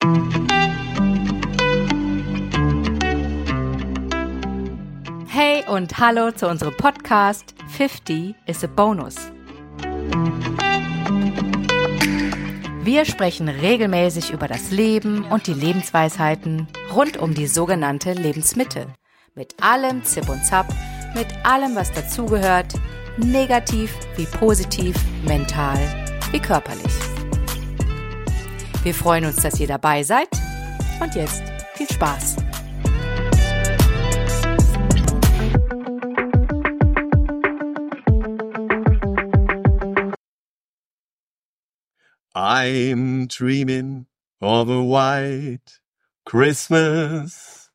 Hey und hallo zu unserem Podcast 50 is a Bonus. Wir sprechen regelmäßig über das Leben und die Lebensweisheiten rund um die sogenannte Lebensmitte. Mit allem Zip und Zap, mit allem, was dazugehört, negativ wie positiv, mental wie körperlich. Wir freuen uns, dass ihr dabei seid und jetzt viel Spaß. I'm dreaming of a white Christmas.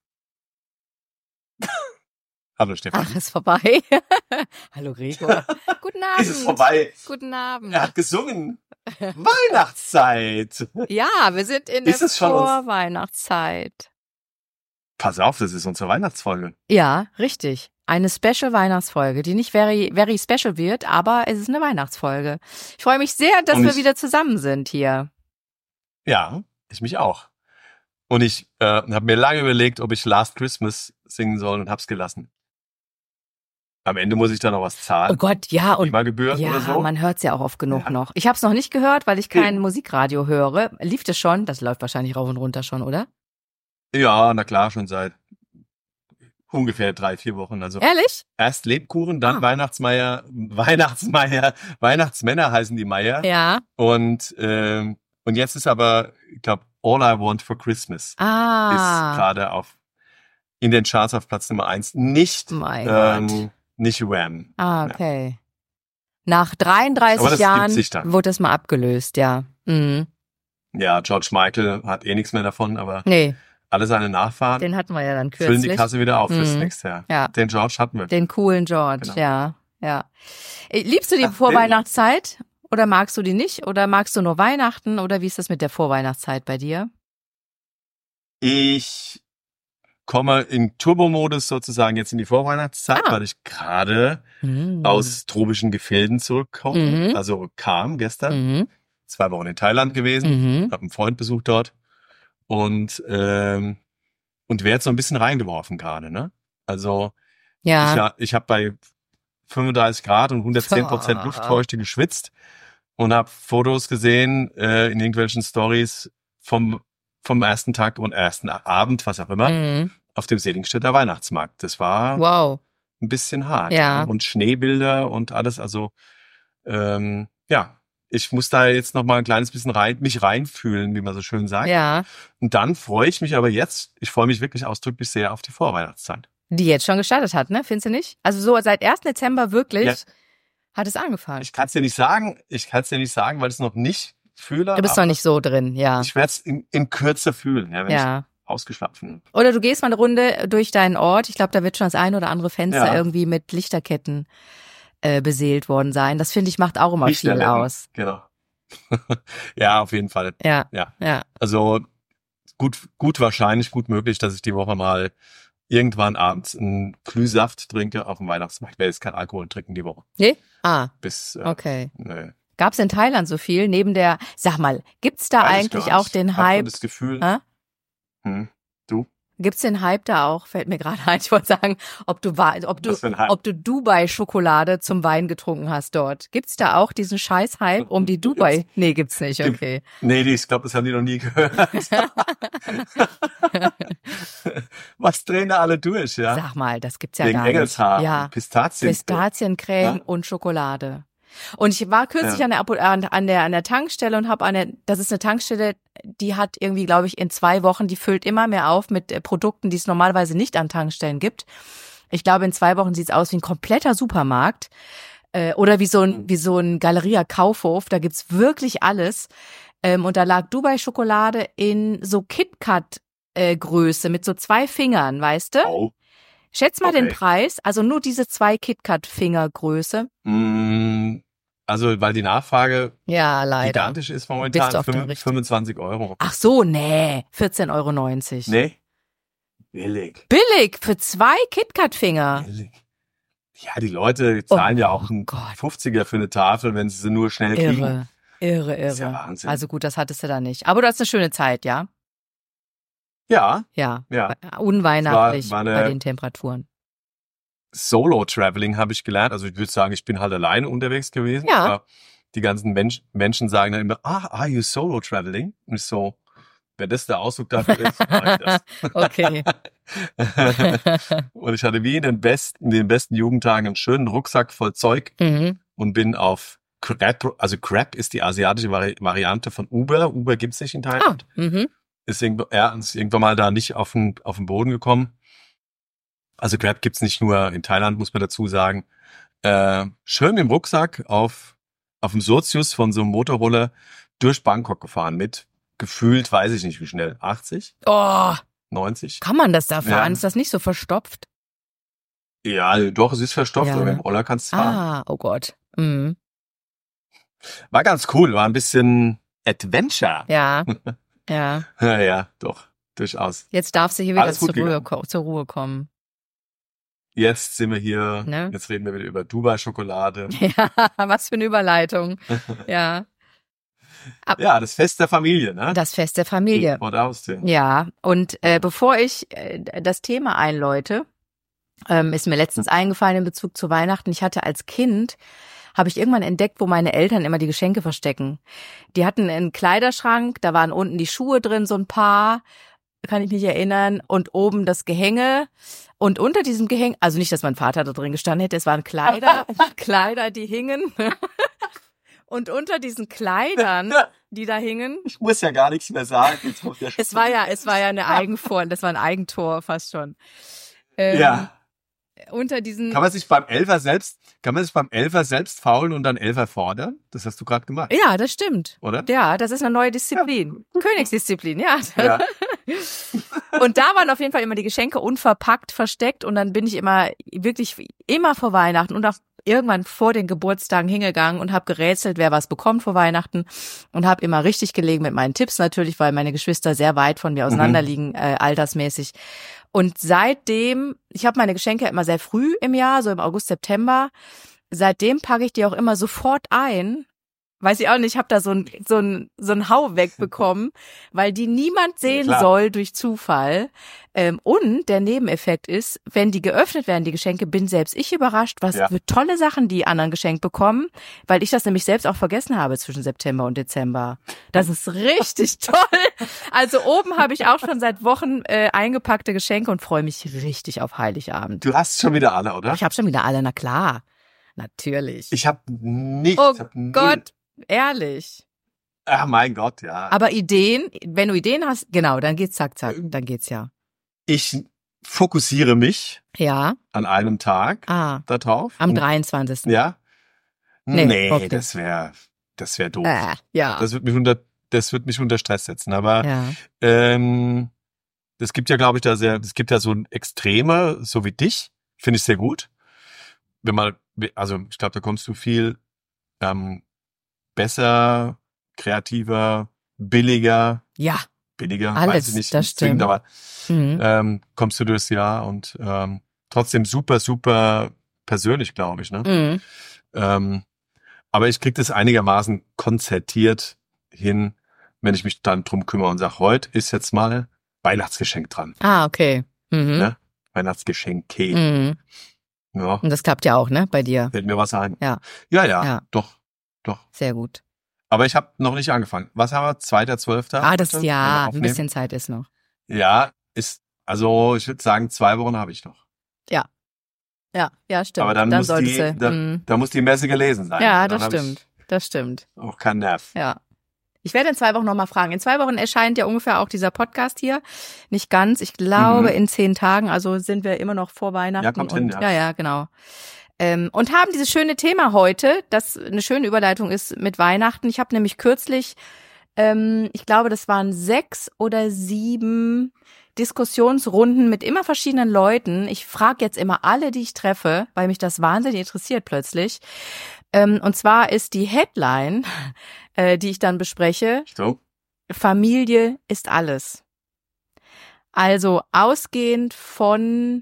Hallo Stefan. Ach, ist vorbei. Hallo Gregor. Guten Abend. Ist es vorbei? Guten Abend. Er hat gesungen. Weihnachtszeit. Ja, wir sind in der Vorweihnachtszeit. Pass auf, das ist unsere Weihnachtsfolge. Ja, richtig. Eine Special-Weihnachtsfolge, die nicht very, very special wird, aber es ist eine Weihnachtsfolge. Ich freue mich sehr, dass wir wieder zusammen sind hier. Ja, ich mich auch. Und ich habe mir lange überlegt, ob ich Last Christmas singen soll und hab's gelassen. Am Ende muss ich da noch was zahlen. Oh Gott, ja. Und Gebühren ja, oder so. Man hört's ja auch oft genug noch. Ich habe es noch nicht gehört, weil ich kein Musikradio höre. Lief das schon? Das läuft wahrscheinlich rauf und runter schon, oder? Ja, na klar, schon seit ungefähr 3-4 Wochen. Also ehrlich? Erst Lebkuchen, dann Weihnachtsmeier, Weihnachtsmänner heißen die Meier. Ja. Und jetzt ist aber, ich glaube, All I Want for Christmas ist gerade in den Charts auf Platz Nummer 1. Nicht Wham. Okay. Ja. Nach 33 Jahren wurde das mal abgelöst, ja. Mhm. Ja, George Michael hat nichts mehr davon, aber alle seine Nachfahren, den hatten wir ja dann kürzlich, füllen die Kasse wieder auf fürs nächste Jahr. Ja. Den George hatten wir. Den coolen George, genau. Ja. Liebst du die Vorweihnachtszeit oder magst du die nicht? Oder magst du nur Weihnachten? Oder wie ist das mit der Vorweihnachtszeit bei dir? Ich komme in Turbo-Modus sozusagen jetzt in die Vorweihnachtszeit, weil ich gerade aus tropischen Gefilden zurückkomme. Also kam gestern, 2 Wochen in Thailand gewesen, habe einen Freund besucht dort und werde so ein bisschen reingeworfen gerade, ne? Also ich habe bei 35 Grad und 110% Luftfeuchte geschwitzt und habe Fotos gesehen in irgendwelchen Stories vom ersten Tag und ersten Abend, was auch immer, auf dem Seligenstädter Weihnachtsmarkt. Das war ein bisschen hart. Ja. Und Schneebilder und alles. Also ich muss da jetzt noch mal ein kleines bisschen mich reinfühlen, wie man so schön sagt. Ja. Und dann freue ich mich ich freue mich wirklich ausdrücklich sehr auf die Vorweihnachtszeit. Die jetzt schon gestartet hat, ne? Findest du nicht? Also so seit 1. Dezember wirklich hat es angefangen. Ich kann es dir nicht sagen, weil ich es noch nicht fühle. Du bist noch nicht so drin, ja. Ich werde es in Kürze fühlen, wenn ich ausgeschlafen bin. Oder du gehst mal eine Runde durch deinen Ort. Ich glaube, da wird schon das ein oder andere Fenster irgendwie mit Lichterketten beseelt worden sein. Das, finde ich, macht auch immer viel aus. Genau. Ja, auf jeden Fall. Ja. Also gut wahrscheinlich, gut möglich, dass ich die Woche mal irgendwann abends einen Glühsaft trinke auf dem Weihnachtsmarkt. Ich werde jetzt kein Alkohol trinken die Woche. Nee? Okay. Nee. Gab es in Thailand so viel neben der, sag mal, gibt's da eigentlich auch den Hype? Das Gefühl. Du? Gibt's den Hype da auch? Fällt mir gerade ein. Ich wollte sagen, ob du Dubai-Schokolade zum Wein getrunken hast dort. Gibt's da auch diesen Scheiß-Hype um die Dubai? Nee, gibt's nicht, okay. Nee, ich glaube, das haben die noch nie gehört. Was drehen da alle durch, ja? Sag mal, das gibt's ja wegen gar nicht. Engelshaar, Ja, Pistaziencreme und Schokolade. Und ich war kürzlich an der Tankstelle und das ist eine Tankstelle, die hat irgendwie, glaube ich, in 2 Wochen, die füllt immer mehr auf mit Produkten, die es normalerweise nicht an Tankstellen gibt. Ich glaube, in 2 Wochen sieht's aus wie ein kompletter Supermarkt oder wie so ein Galeria-Kaufhof. Da gibt's wirklich alles. Und da lag Dubai-Schokolade in so KitKat-Größe mit so 2 Fingern, weißt du? Oh. Schätz mal den Preis, also nur diese 2 KitKat-Fingergröße. Also, weil die Nachfrage leider gigantisch ist momentan, 25 €. Ach so, nee, 14,90 €. Nee? Billig. Billig für 2 KitKat-Finger. Billig. Ja, die Leute zahlen ja auch einen 50er für eine Tafel, wenn sie nur schnell kriegen. Irre. Das ist ja Wahnsinn. Also gut, das hattest du da nicht. Aber du hast eine schöne Zeit, ja? Ja. Ja. Ja. Unweihnachtlich war bei den Temperaturen. Solo-Traveling habe ich gelernt. Also ich würde sagen, ich bin halt alleine unterwegs gewesen. Ja. Aber die ganzen Menschen sagen dann immer, are you Solo-Traveling? Und ich so, wenn das der Ausdruck dafür ist, mache ich das. Okay. Und ich hatte wie in den besten Jugendtagen einen schönen Rucksack voll Zeug und bin auf Crab, also Crab ist die asiatische Variante von Uber. Uber gibt's nicht in Thailand. Ist irgendwann mal da nicht auf den Boden gekommen. Also Grab gibt's nicht nur in Thailand, muss man dazu sagen. Schön mit dem Rucksack auf dem Sozius von so einem Motorroller durch Bangkok gefahren mit gefühlt, weiß ich nicht wie schnell, 80? Oh, 90? kann man das da fahren? Ja. Ist das nicht so verstopft? Ja, doch, es ist verstopft, aber mit dem Roller kannst du fahren. Ah, oh Gott. Mhm. War ganz cool, war ein bisschen Adventure. Ja, ja. Ja, doch, durchaus. Jetzt darf sie hier wieder Alles gut zur Ruhe kommen. Jetzt sind wir hier, Ne? Jetzt reden wir wieder über Dubai-Schokolade. Ja, was für eine Überleitung. Ja. Ja, das Fest der Familie, ne? Das Fest der Familie. Vor der Haustür. Ja, und bevor ich das Thema einläute, ist mir letztens eingefallen in Bezug zu Weihnachten. Ich hatte als Kind, habe ich irgendwann entdeckt, wo meine Eltern immer die Geschenke verstecken. Die hatten einen Kleiderschrank, da waren unten die Schuhe drin, so ein paar, kann ich mich erinnern, und oben das Gehänge. Und unter diesem Gehänge, also nicht, dass mein Vater da drin gestanden hätte, es waren Kleider, die hingen. Und unter diesen Kleidern, die da hingen. Ich muss ja gar nichts mehr sagen. Es war ja eine Eigenform, das war ein Eigentor fast schon. Ja. Unter diesen. Kann man sich beim Elfer selbst faulen und dann Elfer fordern? Das hast du gerade gemacht. Ja, das stimmt. Oder? Ja, das ist eine neue Disziplin. Ja. Königsdisziplin, ja. Und da waren auf jeden Fall immer die Geschenke unverpackt versteckt und dann bin ich immer vor Weihnachten und auch irgendwann vor den Geburtstagen hingegangen und habe gerätselt, wer was bekommt vor Weihnachten und habe immer richtig gelegen mit meinen Tipps natürlich, weil meine Geschwister sehr weit von mir auseinander liegen, altersmäßig. Und seitdem, ich habe meine Geschenke immer sehr früh im Jahr, so im August, September, seitdem packe ich die auch immer sofort ein. Weiß ich auch nicht, ich habe da so ein Hau wegbekommen, weil die niemand sehen soll durch Zufall. Und der Nebeneffekt ist, wenn die geöffnet werden, die Geschenke, bin selbst ich überrascht, was für tolle Sachen die anderen geschenkt bekommen, weil ich das nämlich selbst auch vergessen habe zwischen September und Dezember. Das ist richtig toll. Also oben habe ich auch schon seit Wochen eingepackte Geschenke und freue mich richtig auf Heiligabend. Du hast schon wieder alle, oder? Ich habe schon wieder alle, na klar. Natürlich. Ich habe nichts. Oh Gott. Ehrlich. Ach, mein Gott, ja. Aber Ideen, wenn du Ideen hast, genau, dann geht's zack, dann geht's ja. Ich fokussiere mich an einem Tag da drauf. Am 23. Ja. Nee, okay. das wäre doof. Ja. Das wird mich unter Stress setzen. Aber das gibt ja, glaube ich, es gibt ja so ein Extreme, so wie dich, finde ich sehr gut. Ich glaube, da kommst du viel besser, kreativer, billiger. Ja. Billiger, alles, weiß ich nicht, das stimmt. Aber kommst du durchs Jahr und trotzdem super, super persönlich, glaube ich. Ne? Aber ich kriege das einigermaßen konzertiert hin, wenn ich mich dann drum kümmere und sage, heute ist jetzt mal Weihnachtsgeschenk dran. Ah, okay. Ne? Weihnachtsgeschenke. Ja. Und das klappt ja auch, ne, bei dir? Fällt mir was ein. Ja. Doch. Sehr gut. Aber ich habe noch nicht angefangen. Was haben wir? 2.12. Ein bisschen Zeit ist noch. Ja, ich würde sagen, 2 Wochen habe ich noch. Ja, stimmt. Aber dann muss die Messe gelesen sein. Ja, das stimmt. Auch kein Nerv. Ja. Ich werde in 2 Wochen nochmal fragen. In 2 Wochen erscheint ja ungefähr auch dieser Podcast hier. Nicht ganz, ich glaube in 10 Tagen, also sind wir immer noch vor Weihnachten. Ja, kommt hin, ja. Ja, genau. Und haben dieses schöne Thema heute, das eine schöne Überleitung ist mit Weihnachten. Ich habe nämlich kürzlich, ich glaube, das waren 6 oder 7 Diskussionsrunden mit immer verschiedenen Leuten. Ich frage jetzt immer alle, die ich treffe, weil mich das wahnsinnig interessiert plötzlich. Und zwar ist die Headline, die ich dann bespreche, Familie ist alles. Also ausgehend von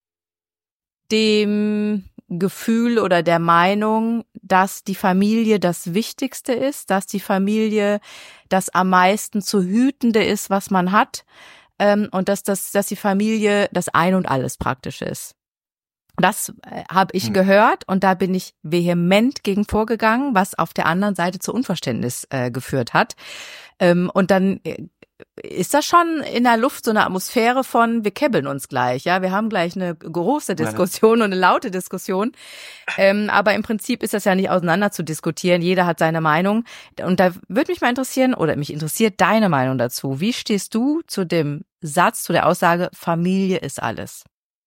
dem Gefühl oder der Meinung, dass die Familie das Wichtigste ist, dass die Familie das am meisten zu hütende ist, was man hat, und dass die Familie das Ein und Alles praktisch ist. Das habe ich gehört und da bin ich vehement gegen vorgegangen, was auf der anderen Seite zu Unverständnis geführt hat. Und dann ist das schon in der Luft so eine Atmosphäre von, wir kebbeln uns gleich, ja, wir haben gleich eine große Diskussion und eine laute Diskussion, aber im Prinzip ist das ja nicht auseinander zu diskutieren, jeder hat seine Meinung und da würde mich mal interessieren, oder mich interessiert deine Meinung dazu, wie stehst du zu dem Satz, zu der Aussage, Familie ist alles?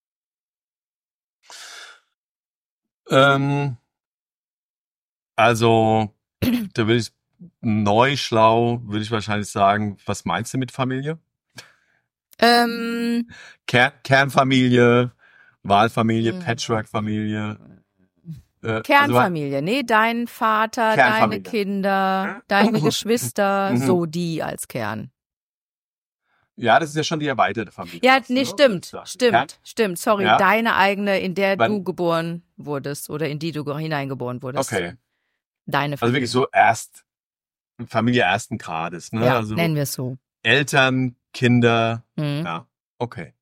Also, da würde ich würde ich wahrscheinlich sagen, was meinst du mit Familie? Kernfamilie, Wahlfamilie, Patchwork-Familie. Kernfamilie, nee, dein Vater, deine Kinder, deine Geschwister, so die als Kern. Ja, das ist ja schon die erweiterte Familie. Ja, nee, stimmt. Sorry, ja? Deine eigene, in der du geboren wurdest oder in die du hineingeboren wurdest. Okay. Deine Familie. Also wirklich so Familie ersten Grades, ne? Ja, also nennen wir es so. Eltern, Kinder, ja, okay.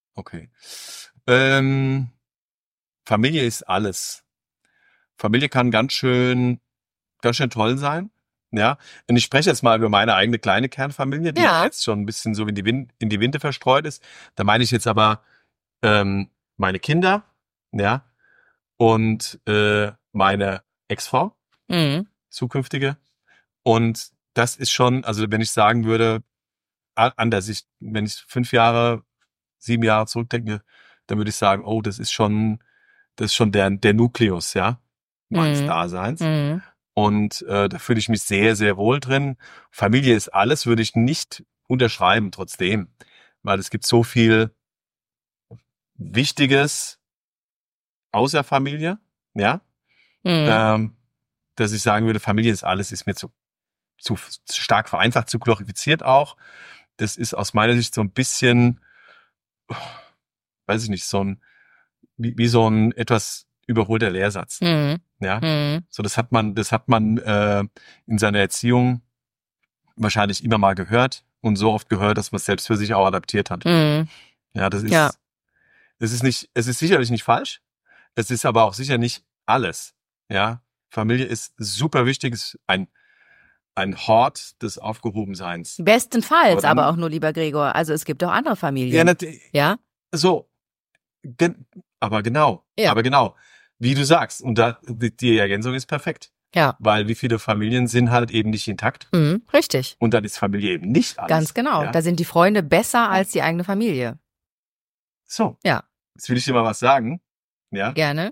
Familie ist alles. Familie kann ganz schön toll sein. Ja, und ich spreche jetzt mal über meine eigene kleine Kernfamilie, die jetzt schon ein bisschen so in die Winde verstreut ist. Da meine ich jetzt aber meine Kinder, ja, und meine Ex-Frau, zukünftige. Und das ist schon, also wenn ich sagen würde, wenn ich 5 Jahre, 7 Jahre zurückdenke, dann würde ich sagen, oh, das ist schon der Nukleus, ja, meines Daseins. Und da fühle ich mich sehr, sehr wohl drin. Familie ist alles, würde ich nicht unterschreiben trotzdem, weil es gibt so viel Wichtiges außer Familie, ja, dass ich sagen würde, Familie ist alles, ist mir zu stark vereinfacht, zu glorifiziert auch. Das ist aus meiner Sicht so ein bisschen, weiß ich nicht, wie so ein etwas überholter Lehrsatz. Ja, so das hat man in seiner Erziehung wahrscheinlich immer mal gehört und so oft gehört, dass man es selbst für sich auch adaptiert hat. Ja, es ist sicherlich nicht falsch. Es ist aber auch sicher nicht alles. Ja, Familie ist super wichtig, ist ein Hort des Aufgehobenseins. Bestenfalls, aber auch nur, lieber Gregor. Also es gibt auch andere Familien. Ja. So. Aber genau. Wie du sagst. Und die Ergänzung ist perfekt. Ja. Weil wie viele Familien sind halt eben nicht intakt. Richtig. Und dann ist Familie eben nicht alles. Ganz genau. Ja? Da sind die Freunde besser als die eigene Familie. So. Ja. Jetzt will ich dir mal was sagen. Ja. Gerne.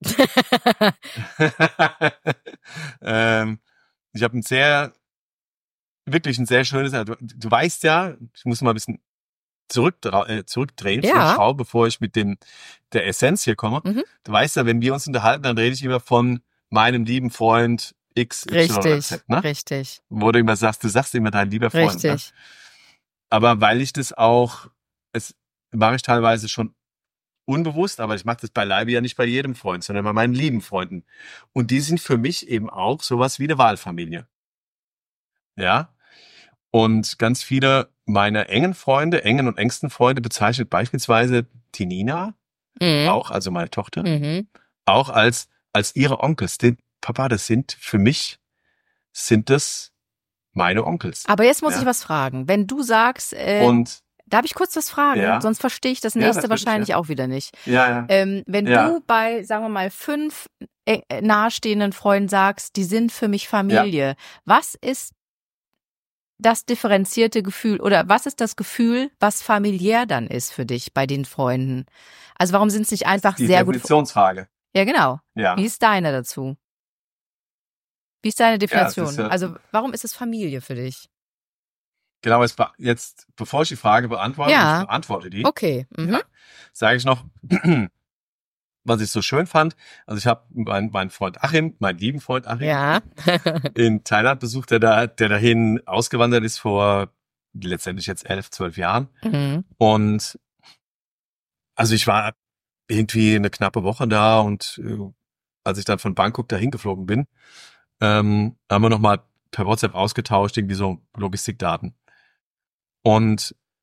Ich habe ein sehr schönes, du weißt ja, ich muss mal ein bisschen zurückdrehen, Schau, bevor ich mit der Essenz hier komme. Du weißt ja, wenn wir uns unterhalten, dann rede ich immer von meinem lieben Freund X, Y, Z, ne? Richtig. Wo du immer sagst, immer dein lieber Freund. Richtig. Ne? Aber weil ich das auch, es mache ich teilweise schon unbewusst, aber ich mache das beileibe ja nicht bei jedem Freund, sondern bei meinen lieben Freunden. Und die sind für mich eben auch sowas wie eine Wahlfamilie. Ja. Und ganz viele meiner engen und engsten Freunde bezeichnet beispielsweise die Nina, auch, also meine Tochter, auch als ihre Onkels. Papa, für mich sind das meine Onkels. Aber jetzt muss ich was fragen. Wenn du sagst, darf ich kurz was fragen? Sonst verstehe ich das nächste wahrscheinlich auch wieder nicht. Wenn du bei, sagen wir mal, 5 nahestehenden Freunden sagst, die sind für mich Familie, was ist das differenzierte Gefühl oder was ist das Gefühl, was familiär dann ist für dich bei den Freunden? Also warum sind es nicht einfach sehr gut? Die Definitionsfrage. Ja, genau. Ja. Wie ist deine dazu? Wie ist deine Definition? Also warum ist es Familie für dich? Genau, jetzt bevor ich die Frage beantworte, ich beantworte die. Okay. Sage ich noch, was ich so schön fand. Also ich habe meinen Freund Achim, meinen lieben Freund Achim, in Thailand besucht, der dahin ausgewandert ist vor letztendlich jetzt 11, 12 Jahren. Und also ich war irgendwie eine knappe Woche da und als ich dann von Bangkok dahin geflogen bin, haben wir nochmal per WhatsApp ausgetauscht, irgendwie so Logistikdaten. Und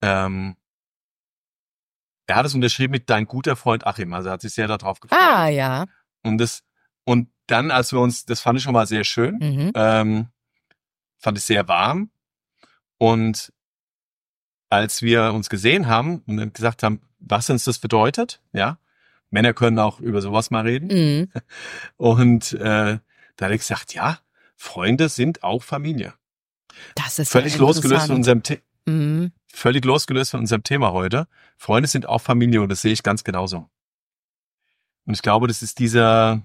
er hat es unterschrieben mit dein guter Freund Achim, also er hat sich sehr darauf gefreut. Ah, ja. Und dann, als wir uns, das fand ich schon mal sehr schön, fand ich sehr warm. Und als wir uns gesehen haben und dann gesagt haben, was uns das bedeutet, ja, Männer können auch über sowas mal reden. Und da hat er gesagt, ja, Freunde sind auch Familie. Das ist völlig losgelöst von unserem völlig losgelöst von unserem Thema heute. Freunde sind auch Familie und das sehe ich ganz genauso. Und ich glaube, das ist dieser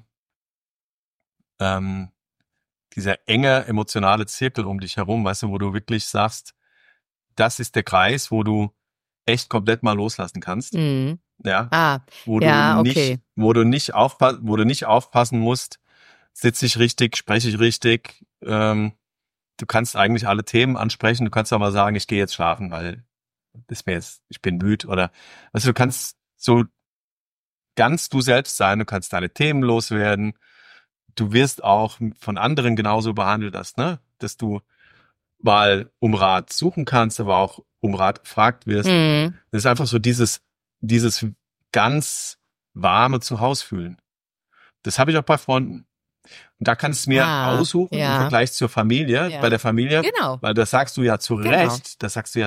enge emotionale Zirkel um dich herum, weißt du, wo du wirklich sagst, das ist der Kreis, wo du echt komplett mal loslassen kannst. Ja. Wo du nicht aufpassen musst, sitze ich richtig, spreche ich richtig. Du kannst eigentlich alle Themen ansprechen. Du kannst auch mal sagen, ich gehe jetzt schlafen, weil ich bin müde oder, weißt du kannst so ganz du selbst sein. Du kannst deine Themen loswerden. Du wirst auch von anderen genauso behandelt, dass du mal um Rat suchen kannst, aber auch um Rat gefragt wirst. Das ist einfach so dieses ganz warme Zuhause-Fühlen. Das habe ich auch bei Freunden. Und da kannst du mir aussuchen im Vergleich zur Familie. Ja. Bei der Familie, weil das sagst du ja zu Recht,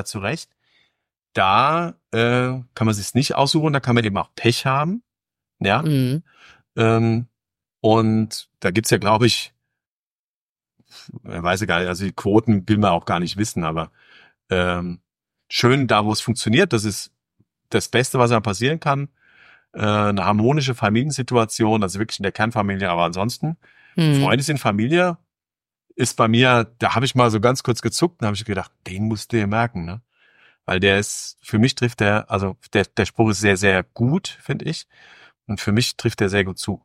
da kann man sich's nicht aussuchen, da kann man eben auch Pech haben. Ja. Und da gibt's ja, glaube ich, weiß ich gar nicht, also die Quoten will man auch gar nicht wissen, aber schön da, wo es funktioniert, das ist das Beste, was einem passieren kann. Eine harmonische Familiensituation, also wirklich in der Kernfamilie, aber ansonsten, Freunde sind Familie, ist bei mir, da habe ich mal so ganz kurz gezuckt und habe ich gedacht, den musst du dir merken, ne? Weil der ist, für mich trifft der, also der Spruch ist sehr, sehr gut, finde ich. Und für mich trifft der sehr gut zu.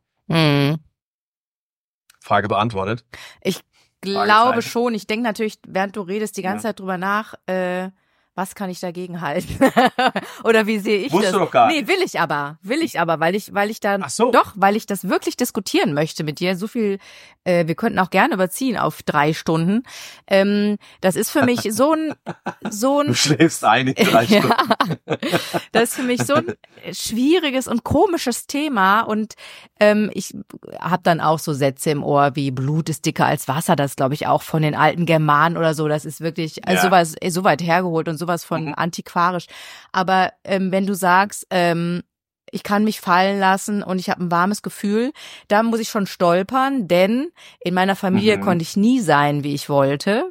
Frage beantwortet. Ich glaube schon. Ich denke natürlich, während du redest, die ganze Zeit drüber nach, was kann ich dagegen halten? Oder wie sehe ich das? Du doch gar nicht. Nee, will ich aber, weil ich weil ich das wirklich diskutieren möchte mit dir. So viel, wir könnten auch gerne überziehen auf 3 Stunden. Das ist für mich so ein Du schläfst ein in 3 Stunden. Das ist für mich so ein schwieriges und komisches Thema und ich habe dann auch so Sätze im Ohr wie Blut ist dicker als Wasser, das glaube ich auch von den alten Germanen oder so, das ist wirklich sowas so weit hergeholt und sowas von antiquarisch. Aber wenn du sagst, ich kann mich fallen lassen und ich habe ein warmes Gefühl, da muss ich schon stolpern, denn in meiner Familie konnte ich nie sein, wie ich wollte.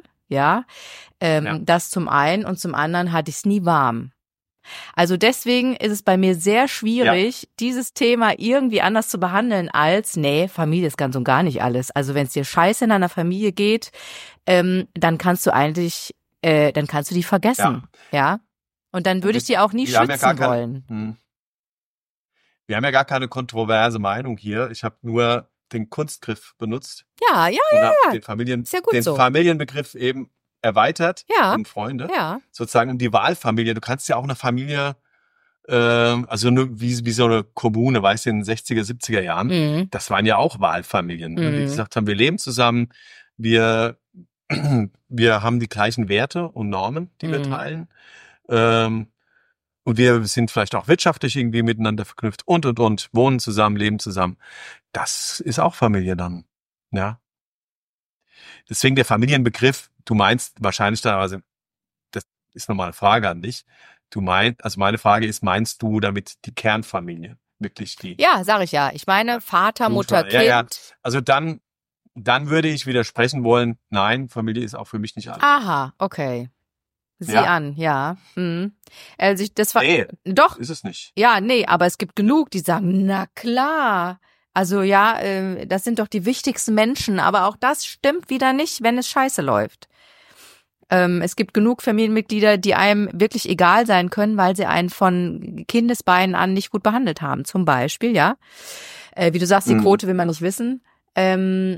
Das zum einen und zum anderen hatte ich es nie warm. Also deswegen ist es bei mir sehr schwierig, dieses Thema irgendwie anders zu behandeln als, Familie ist ganz und gar nicht alles. Also wenn es dir scheiße in einer Familie geht, dann kannst du die vergessen. Ja. Und dann würde ich die auch nie schützen wollen. Wir haben ja gar keine kontroverse Meinung hier. Ich habe nur den Kunstgriff benutzt. Ja. Den so. Familienbegriff eben erweitert um Freunde. Ja. Sozusagen um die Wahlfamilie. Du kannst ja auch eine Familie, also nur wie so eine Kommune, weißt du, in den 60er, 70er Jahren, das waren ja auch Wahlfamilien. Die gesagt haben, wir leben zusammen, wir haben die gleichen Werte und Normen, die wir teilen. Und wir sind vielleicht auch wirtschaftlich irgendwie miteinander verknüpft und, wohnen zusammen, leben zusammen. Das ist auch Familie dann, ja. Deswegen der Familienbegriff, du meinst wahrscheinlich dann, also das ist nochmal eine Frage an dich. Also meine Frage ist, meinst du damit die Kernfamilie? Wirklich die? Ja, sag ich ja. Ich meine Vater, Mutter, Kind. Ja. Also dann würde ich widersprechen wollen, nein, Familie ist auch für mich nicht alles. Aha, okay. Sieh an, ja. Also doch. Ist es nicht. Ja, aber es gibt genug, die sagen, na klar. Also das sind doch die wichtigsten Menschen, aber auch das stimmt wieder nicht, wenn es scheiße läuft. Es gibt genug Familienmitglieder, die einem wirklich egal sein können, weil sie einen von Kindesbeinen an nicht gut behandelt haben, zum Beispiel, ja. Wie du sagst, die Quote will man nicht wissen.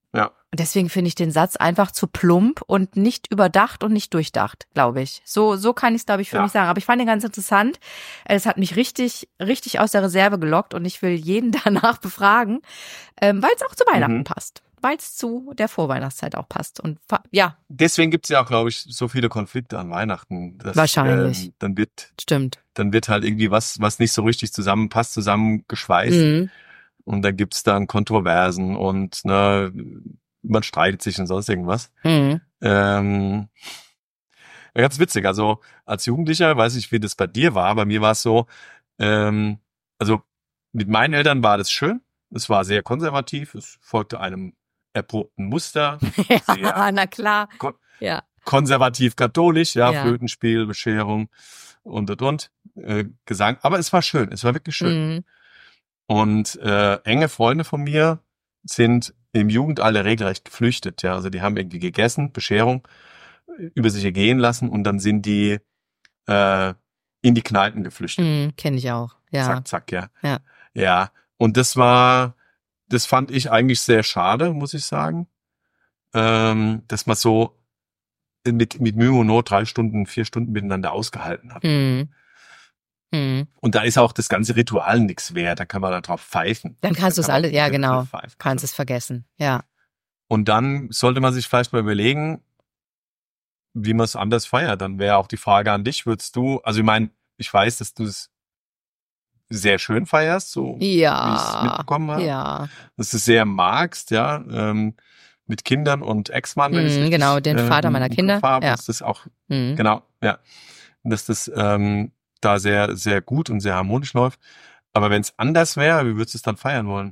Ja. Und deswegen finde ich den Satz einfach zu plump und nicht überdacht und nicht durchdacht, glaube ich. So kann ich es, glaube ich, für mich sagen. Aber ich fand den ganz interessant. Es hat mich richtig, richtig aus der Reserve gelockt und ich will jeden danach befragen, weil es auch zu Weihnachten passt. Weil es zu der Vorweihnachtszeit auch passt. Und ja. Deswegen gibt es ja auch, glaube ich, so viele Konflikte an Weihnachten. Dass, wahrscheinlich. Dann wird halt irgendwie was nicht so richtig zusammenpasst, zusammengeschweißt. Und dann gibt's dann Kontroversen und man streitet sich und sonst irgendwas. Ja, ganz witzig. Also als Jugendlicher, weiß ich, wie das bei dir war. Bei mir war es so, also mit meinen Eltern war das schön. Es war sehr konservativ. Es folgte einem erprobten Muster. Ja, na klar. Ja. Konservativ-katholisch, ja, Flötenspiel, Bescherung und. Gesang. Aber es war schön. Es war wirklich schön. Und enge Freunde von mir sind im Jugendalter regelrecht geflüchtet. Ja, also die haben irgendwie gegessen, Bescherung, über sich ergehen lassen und dann sind die in die Kneipen geflüchtet. Kenne ich auch. Ja. Zack, zack, ja. Ja. Und das fand ich eigentlich sehr schade, muss ich sagen, dass man so mit Mühe und Not 3 Stunden, 4 Stunden miteinander ausgehalten hat. Und da ist auch das ganze Ritual nichts wert. Da kann man da drauf pfeifen. Dann kannst du es alles, ja genau, kannst es vergessen, ja. Und dann sollte man sich vielleicht mal überlegen, wie man es anders feiert. Dann wäre auch die Frage an dich, würdest du, also ich meine, ich weiß, dass du es sehr schön feierst, so wie ich es mitbekommen habe. Ja. Dass du es sehr magst, ja, mit Kindern und Ex-Mann. Genau, den Vater meiner Kinder. Ja. Dass das auch, genau, ja. Dass das da sehr, sehr gut und sehr harmonisch läuft. Aber wenn es anders wäre, wie würdest du es dann feiern wollen?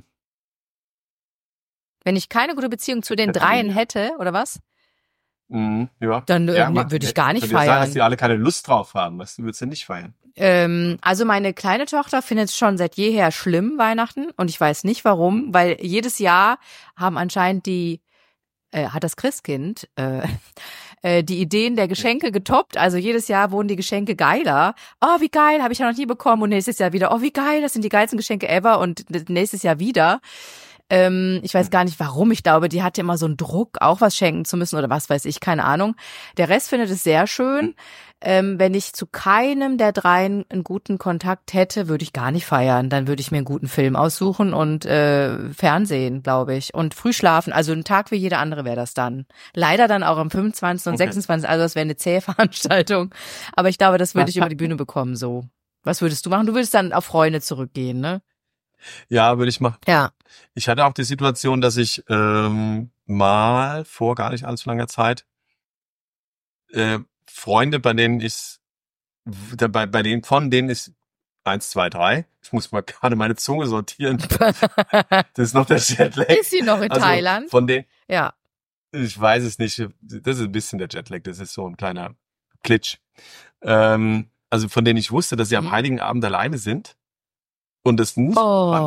Wenn ich keine gute Beziehung zu den dreien hätte, oder was? Ja. Dann würde ich gar nicht feiern. Sagen, dass die alle keine Lust drauf haben. Was würdest du nicht feiern? Also meine kleine Tochter findet es schon seit jeher schlimm, Weihnachten. Und ich weiß nicht warum, weil jedes Jahr haben anscheinend hat das Christkind die Ideen der Geschenke getoppt. Also jedes Jahr wurden die Geschenke geiler. Oh, wie geil, habe ich ja noch nie bekommen. Und nächstes Jahr wieder, oh, wie geil, das sind die geilsten Geschenke ever. Und nächstes Jahr wieder. Ich weiß gar nicht warum. Ich glaube, die hatte immer so einen Druck, auch was schenken zu müssen oder was weiß ich, keine Ahnung. Der Rest findet es sehr schön. Wenn ich zu keinem der dreien einen guten Kontakt hätte, würde ich gar nicht feiern. Dann würde ich mir einen guten Film aussuchen und Fernsehen, glaube ich. Und früh schlafen. Also ein Tag wie jeder andere wäre das dann. Leider dann auch am 25. und 26. Also das wäre eine zähe Veranstaltung. Aber ich glaube, das würde ich über die Bühne bekommen so. Was würdest du machen? Du würdest dann auf Freunde zurückgehen, ne? Ja, würde ich machen. Ja. Ich hatte auch die Situation, dass ich mal vor gar nicht allzu langer Zeit Freunde, von denen ist 1, 2, 3. Ich muss mal gerade meine Zunge sortieren. Das ist noch der Jetlag. Ist sie noch in Thailand? Von denen. Ja. Ich weiß es nicht. Das ist ein bisschen der Jetlag. Das ist so ein kleiner Glitch. Also von denen ich wusste, dass sie am Heiligen Abend alleine sind und es nicht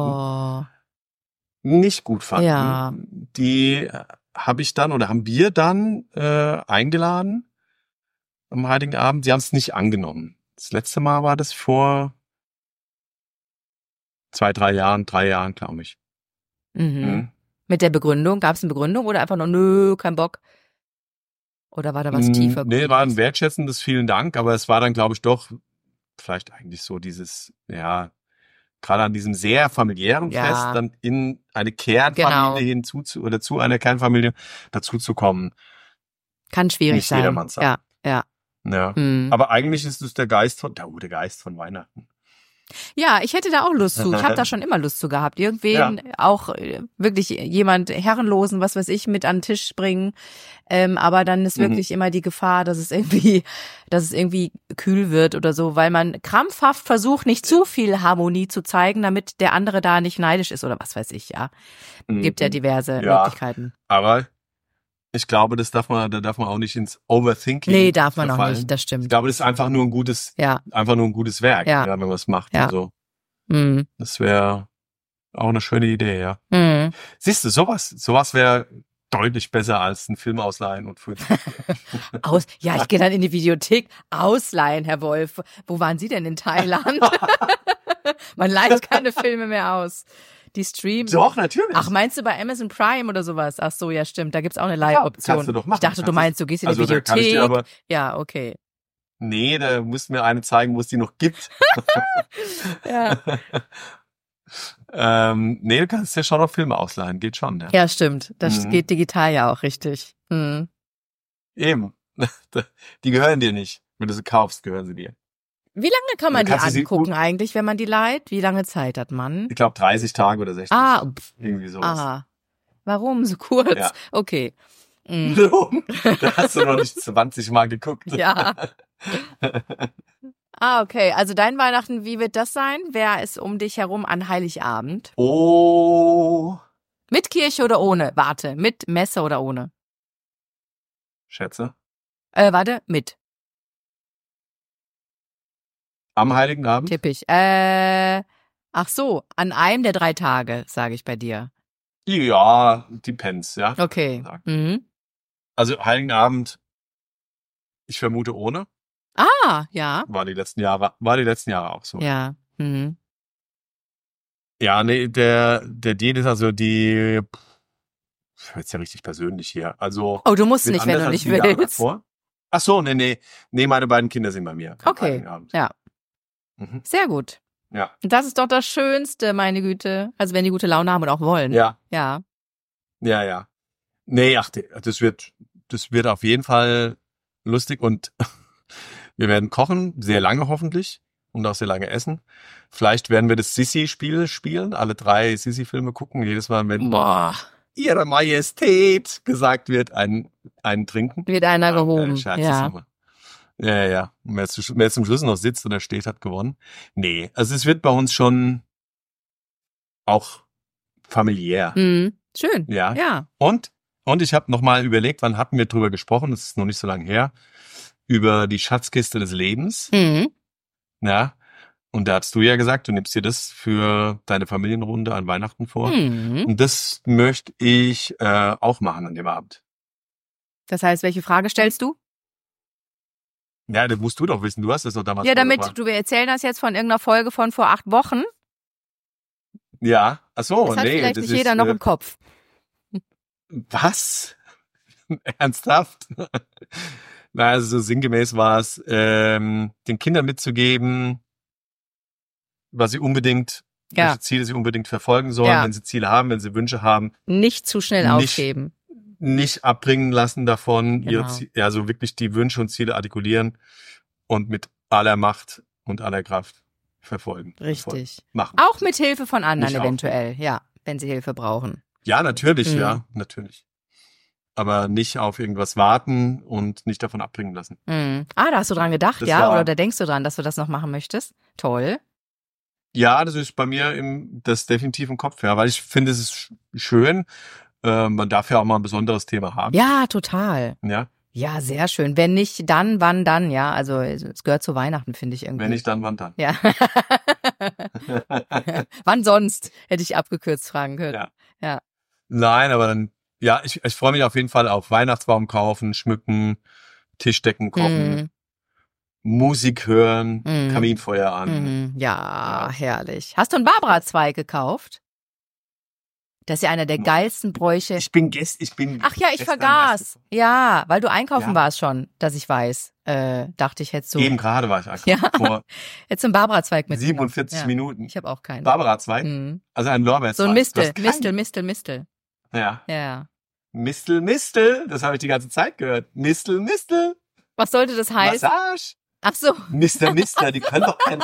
gut fanden. Ja. Die haben wir dann eingeladen am Heiligen Abend. Sie haben es nicht angenommen. Das letzte Mal war das vor 2, 3 Jahren, glaube ich. Mit der Begründung? Gab es eine Begründung oder einfach nur, nö, kein Bock? Oder war da was tiefer? Nee, war ein wertschätzendes Vielen Dank, aber es war dann, glaube ich, doch vielleicht eigentlich so dieses, ja, gerade an diesem sehr familiären Fest dann in eine Kernfamilie zu einer Kernfamilie dazu zu kommen. Kann schwierig sein. Jedermanns Sache. Ja. Aber eigentlich ist es der Geist von Weihnachten. Ja, ich hätte da auch Lust zu. Ich habe da schon immer Lust zu gehabt. Irgendwen auch wirklich jemand Herrenlosen, was weiß ich, mit an den Tisch bringen. Aber dann ist wirklich immer die Gefahr, dass es irgendwie kühl wird oder so, weil man krampfhaft versucht, nicht zu viel Harmonie zu zeigen, damit der andere da nicht neidisch ist oder was weiß ich, ja. Gibt ja diverse Möglichkeiten. Aber ich glaube, da darf man auch nicht ins Overthinking. Nee, darf man auch nicht, das stimmt. Ich glaube, das ist einfach nur ein gutes Werk, wenn man es macht. Ja. Also, das wäre auch eine schöne Idee, ja. Siehst du, sowas wäre deutlich besser als einen Film ausleihen und für ich gehe dann in die Videothek. Ausleihen, Herr Wolf. Wo waren Sie denn in Thailand? Man leiht keine Filme mehr aus. Die streamen. Doch, natürlich. Ach, meinst du bei Amazon Prime oder sowas? Ach so, ja, stimmt. Da gibt's auch eine Live-Option. Kannst du doch machen. Ich dachte, du meinst, du gehst in die da Videothek. kann ich dir aber, ja, okay. nee, da musst du mir eine zeigen, wo es die noch gibt. Ja. Nee, du kannst ja schon noch Filme ausleihen. Geht schon, ja. Ja, stimmt. Das geht digital ja auch richtig. Mhm. Eben. Die gehören dir nicht. Wenn du sie kaufst, gehören sie dir. Wie lange kann man die kannst du sie angucken eigentlich, wenn man die leiht? Wie lange Zeit hat man? Ich glaube 30 Tage oder 60. Irgendwie sowas. Aha. Warum so kurz? Ja. Okay. Warum? Da hast du noch nicht 20 Mal geguckt. Ja. Okay. Also dein Weihnachten, wie wird das sein? Wer ist um dich herum an Heiligabend? Oh. Mit Kirche oder ohne? Warte, mit Messe oder ohne? Schätze. Warte, mit. Am Heiligen Abend? Tipp ich. Ach so, an einem der 3 Tage, sage ich bei dir. Ja, depends, ja. Okay. Mhm. Also Heiligen Abend, ich vermute ohne. Ah, ja. War die letzten Jahre auch so. Ja. Mhm. Ja, nee, der Deal ist also jetzt ja richtig persönlich hier. Also. Oh, du musst nicht, wenn du nicht willst. Ach so, nee, meine beiden Kinder sind bei mir. Okay. Ja. Mhm. Sehr gut. Ja. Und das ist doch das Schönste, meine Güte. Also wenn die gute Laune haben und auch wollen. Ja. Ja. Ja. Nee, ach, das wird auf jeden Fall lustig und wir werden kochen, sehr lange hoffentlich und auch sehr lange essen. Vielleicht werden wir das Sissi-Spiel spielen, alle 3 Sissi-Filme gucken, jedes Mal, wenn Ihre Majestät gesagt wird, einen trinken. Wird einer gehoben, ja. Ja. Und wer zum Schluss noch sitzt oder steht, hat gewonnen. Nee, also es wird bei uns schon auch familiär. Mhm. Schön. Ja. Und ich habe nochmal überlegt, wann hatten wir drüber gesprochen, das ist noch nicht so lange her, über die Schatzkiste des Lebens. Mhm. Ja. Und da hast du ja gesagt, du nimmst dir das für deine Familienrunde an Weihnachten vor. Mhm. Und das möchte ich auch machen an dem Abend. Das heißt, welche Frage stellst du? Ja, das musst du doch wissen. Du hast das doch damals Ja, wir erzählen das jetzt von irgendeiner Folge von vor 8 Wochen. Ja, ach so. Das hat vielleicht nicht jeder noch im Kopf. Was? Ernsthaft? Na, also so sinngemäß war es, den Kindern mitzugeben, was sie unbedingt, welche Ziele sie unbedingt verfolgen sollen, wenn sie Ziele haben, wenn sie Wünsche haben. Nicht zu schnell aufgeben. Nicht abbringen lassen davon, Genau. also wirklich die Wünsche und Ziele artikulieren und mit aller Macht und aller Kraft verfolgen. Richtig. Machen. Auch mit Hilfe von anderen Nicht eventuell, ja, wenn sie Hilfe brauchen. Ja, natürlich, natürlich. Aber nicht auf irgendwas warten und nicht davon abbringen lassen. Mhm. Da hast du dran gedacht, oder da denkst du dran, dass du das noch machen möchtest? Toll. Ja, das ist bei mir das definitiv im Kopf, weil ich finde, es ist schön. Man darf ja auch mal ein besonderes Thema haben. Ja, total. Ja. Ja, sehr schön. Wenn nicht, dann, wann dann, ja. Also es gehört zu Weihnachten, finde ich irgendwie. Wenn nicht, dann, wann dann. Ja. Wann sonst, hätte ich abgekürzt fragen können. Ja. Nein, aber dann, ich freue mich auf jeden Fall auf Weihnachtsbaum kaufen, schmücken, Tischdecken kochen, Musik hören, Kaminfeuer an. Ja, herrlich. Hast du einen Barbara-Zweig gekauft? Das ist ja einer der geilsten Bräuche. Ach ja, ich vergaß. Ja, weil du einkaufen warst schon, dass ich weiß. Dachte ich, hättest du. Eben gerade war ich einkaufen. Vor hättest du einen Barbara-Zweig mit 47 Minuten. Ich habe auch keinen. Barbara-Zweig? Also ein Lorbeerzweig. So ein Mistel. Ja. Mistel. Das habe ich die ganze Zeit gehört. Mistel. Was sollte das heißen? Massage. Ach so. Mister, die können doch kein...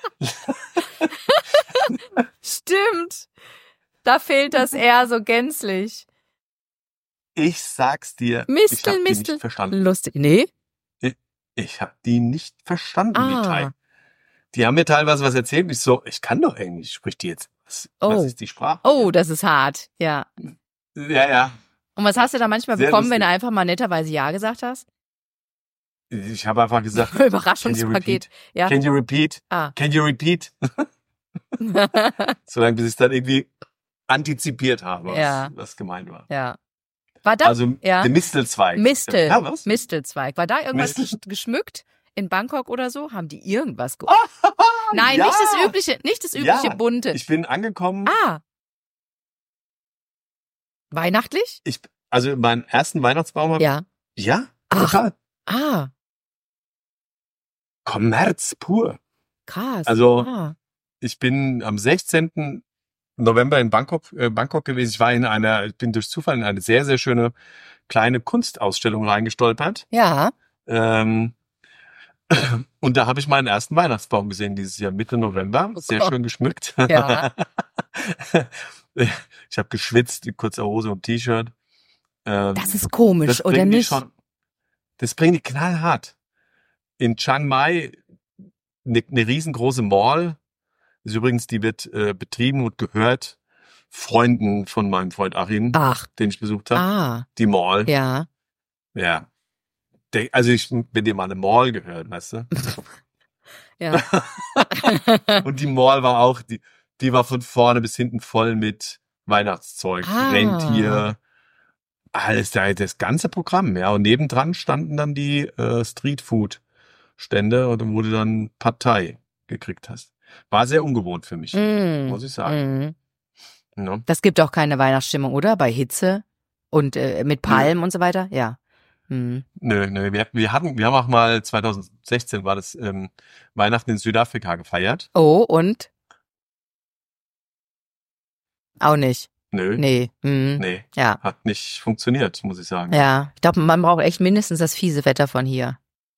Stimmt. Da fehlt das eher so gänzlich. Ich sag's dir. Mistel. Ich hab die nicht verstanden. Lustig. Nee? Ich hab die nicht verstanden, die Teil. Die haben mir teilweise was erzählt. Ich so, ich kann doch Englisch. Sprich die jetzt. Was ist die Sprache? Oh, das ist hart. Ja. Ja. Und was hast du da manchmal bekommen, wenn du einfach mal netterweise Ja gesagt hast? Ich habe einfach gesagt, Überraschungspaket. Ja. Can you repeat? Can you repeat? Solange bis ich dann irgendwie antizipiert habe, was gemeint war. Ja. War da, also der Mistelzweig. Mistelzweig. War da irgendwas geschmückt in Bangkok oder so? Haben die irgendwas Nein, nicht das übliche bunte. Ich bin angekommen. Weihnachtlich? Also meinen ersten Weihnachtsbaum habe Ja. Ja, total. Kommerz pur. Krass. Also ich bin am 16. November in Bangkok gewesen. Ich bin durch Zufall in eine sehr, sehr schöne kleine Kunstausstellung reingestolpert. Ja. Und da habe ich meinen ersten Weihnachtsbaum gesehen dieses Jahr, Mitte November. Sehr schön geschmückt. Ja. Ich habe geschwitzt, in kurzer Hose und T-Shirt. Das ist komisch, oder nicht? Das bringen die knallhart. In Chiang Mai eine riesengroße Mall. Ist übrigens, die wird betrieben und gehört Freunden von meinem Freund Achim, den ich besucht habe. Die Mall. Ja. Ja. Also wenn dir mal eine Mall gehört, weißt du? Ja. Und die Mall war auch, die war von vorne bis hinten voll mit Weihnachtszeug, Rentier, alles, das ganze Programm, ja. Und nebendran standen dann die Streetfood-Stände, wo du dann Partei gekriegt hast. War sehr ungewohnt für mich, muss ich sagen. No. Das gibt auch keine Weihnachtsstimmung, oder? Bei Hitze und mit Palmen und so weiter? Ja. Nö, wir haben auch mal 2016 war das Weihnachten in Südafrika gefeiert. Oh, und? Auch nicht. Nö. Nee. Nee. Ja. Hat nicht funktioniert, muss ich sagen. Ja. Ich glaube, man braucht echt mindestens das fiese Wetter von hier.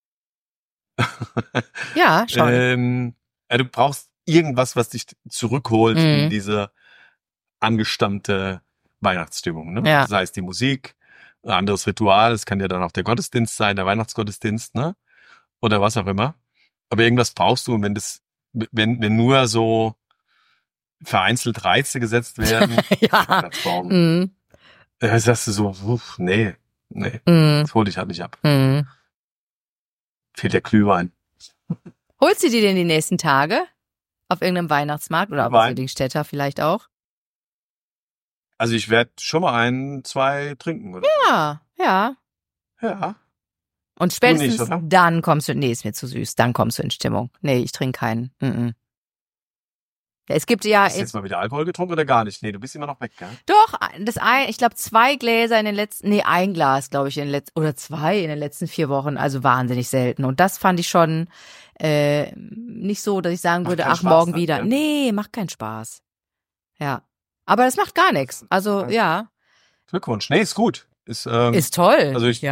Ja, schon. Du brauchst irgendwas, was dich zurückholt in diese angestammte Weihnachtsstimmung. Ne? Ja. Das heißt, die Musik, ein anderes Ritual, es kann ja dann auch der Gottesdienst sein, der Weihnachtsgottesdienst, ne? Oder was auch immer. Aber irgendwas brauchst du, und wenn nur so vereinzelt Reize gesetzt werden, ja. sagst du so, nee, das hol dich halt nicht ab. Fehlt der Glühwein. Holst du die denn die nächsten Tage? Auf irgendeinem Weihnachtsmarkt oder auf Weddingstädter vielleicht auch? Also ich werde schon mal 2 trinken, oder? Ja. Und spätestens dann kommst du, ist mir zu süß, dann kommst du in Stimmung. Nee, ich trinke keinen. Es gibt ja. Hast du jetzt mal wieder Alkohol getrunken oder gar nicht? Nee, du bist immer noch weg, gell? Doch, ich glaube 2 Gläser in den letzten, ein Glas, glaube ich, oder 2 in den letzten 4 Wochen, also wahnsinnig selten. Und das fand ich schon nicht so, dass ich sagen würde, morgen wieder. Ja. Nee, macht keinen Spaß. Ja. Aber das macht gar nichts. Also, ja. Glückwunsch. Nee, ist gut. Ist toll. Also ich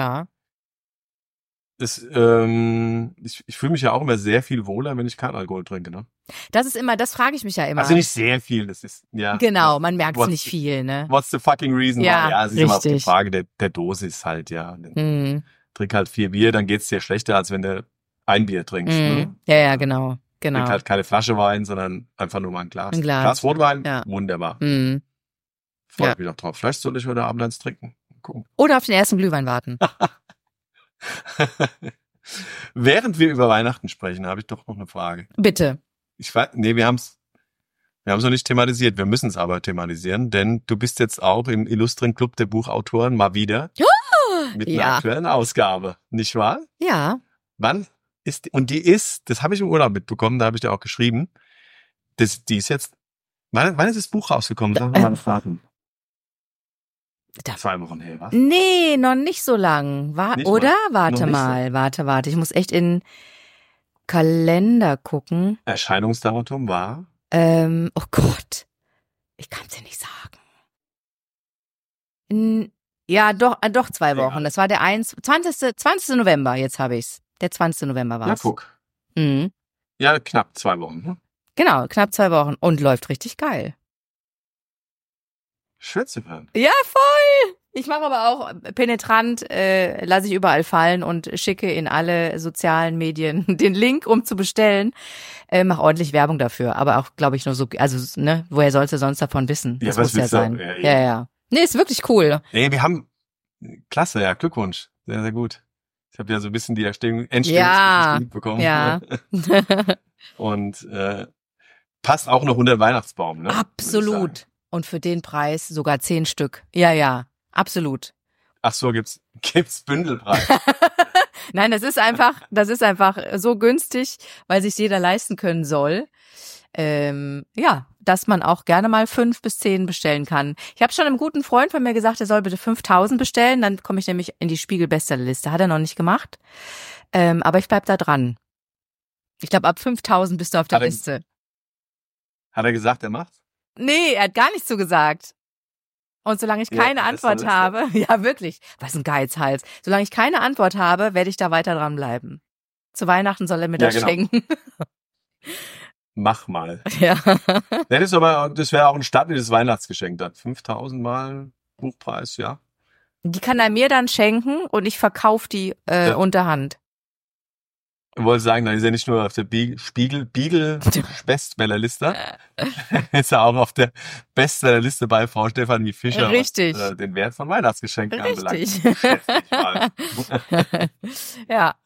fühle mich ja auch immer sehr viel wohler, wenn ich keinen Alkohol trinke, ne? Das frage ich mich ja immer. Also nicht sehr viel, das ist, ja. Genau, man merkt es nicht viel, ne? What's the fucking reason? Ja, es ist immer auf die Frage der Dosis halt, ja. Trink halt 4 Bier, dann geht's dir schlechter, als wenn du 1 Bier trinkst, ne? Ja, genau. Trink halt keine Flasche Wein, sondern einfach nur mal ein Glas. Ein Glas Rotwein, wunderbar. Freue mich auch drauf. Vielleicht soll ich heute Abend eins trinken. Gucken. Oder auf den ersten Glühwein warten. Während wir über Weihnachten sprechen, habe ich doch noch eine Frage. Bitte. Wir haben es noch nicht thematisiert. Wir müssen es aber thematisieren, denn du bist jetzt auch im illustren Club der Buchautoren mal wieder mit einer aktuellen Ausgabe, nicht wahr? Ja. Wann ist das habe ich im Urlaub mitbekommen, da habe ich dir auch geschrieben. Die ist jetzt. Wann ist das Buch rausgekommen? Sag mal Datum. 2 Wochen her, was? Nee, noch nicht so lang. Oder? Warte mal. Warte. Ich muss echt in Kalender gucken. Erscheinungsdatum war? Oh Gott. Ich kann es dir nicht sagen. Ja, doch 2 Wochen. Das war der 20. November, jetzt habe ich's. Der 20. November war's. Ja, guck. Ja, knapp 2 Wochen. Ne? Genau, knapp 2 Wochen. Und läuft richtig geil. Schön zu hören. Ja, voll. Ich mache aber auch penetrant, lasse ich überall fallen und schicke in alle sozialen Medien den Link, um zu bestellen. Mach ordentlich Werbung dafür, aber auch, glaube ich, nur so, also, ne, woher sollst du sonst davon wissen? Das muss ja sein. Ja. Nee, ist wirklich cool. Nee, wir haben, klasse, ja, Glückwunsch. Sehr, sehr gut. Ich habe ja so ein bisschen die Entstehung bekommen. Ja. Und passt auch noch unter den Weihnachtsbaum, ne? Absolut. Und für den Preis sogar 10 Stück. Ja, absolut. Ach so, gibt's Bündelpreis. Nein, das ist einfach so günstig, weil sich jeder leisten können soll. dass man auch gerne mal 5 bis 10 bestellen kann. Ich habe schon einem guten Freund von mir gesagt, er soll bitte 5.000 bestellen, dann komme ich nämlich in die Spiegel-Bestsellerliste. Hat er noch nicht gemacht, aber ich bleib da dran. Ich glaube, ab 5.000 bist du auf der Liste. Hat er gesagt, er macht's? Nee, er hat gar nichts so gesagt. Und solange ich keine Antwort habe, ja wirklich, was ein Geizhals. Solange ich keine Antwort habe, werde ich da weiter dran bleiben. Zu Weihnachten soll er mir das schenken. Mach mal. Ja. Das wäre auch ein stattliches Weihnachtsgeschenk dann. 5.000 Mal Buchpreis, ja. Die kann er mir dann schenken und ich verkaufe die unterhand. Ich wollte sagen, dann ist er nicht nur auf der Spiegel-Bestsellerliste, ist er auch auf der Bestsellerliste bei Frau Stefanie Fischer, richtig. Was den Wert von Weihnachtsgeschenken anbelangt. Richtig. Schätze ich mal. Ja.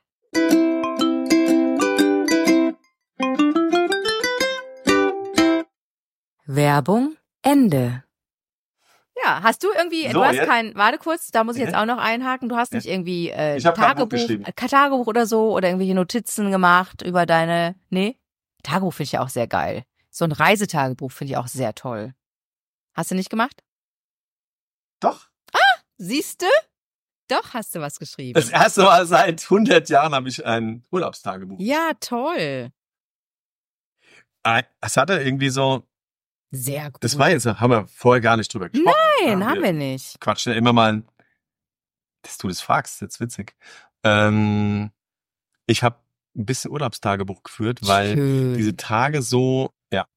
Werbung Ende. Ja, hast du irgendwie, So, du hast jetzt? warte kurz, da muss ich jetzt auch noch einhaken, du hast nicht irgendwie Ich hab Tagebuch oder so oder irgendwelche Notizen gemacht über nee? Tagebuch finde ich ja auch sehr geil. So ein Reisetagebuch finde ich auch sehr toll. Hast du nicht gemacht? Doch. Siehste? Doch, hast du was geschrieben. Das erste Mal seit 100 Jahren habe ich ein Urlaubstagebuch. Ja, toll. Es hatte irgendwie so... Sehr gut. Das haben wir vorher gar nicht drüber gesprochen. Nein, haben wir nicht. Quatschen ja immer mal... Dass du das fragst, jetzt witzig. Ich habe ein bisschen Urlaubstagebuch geführt, weil Schön. diese Tage so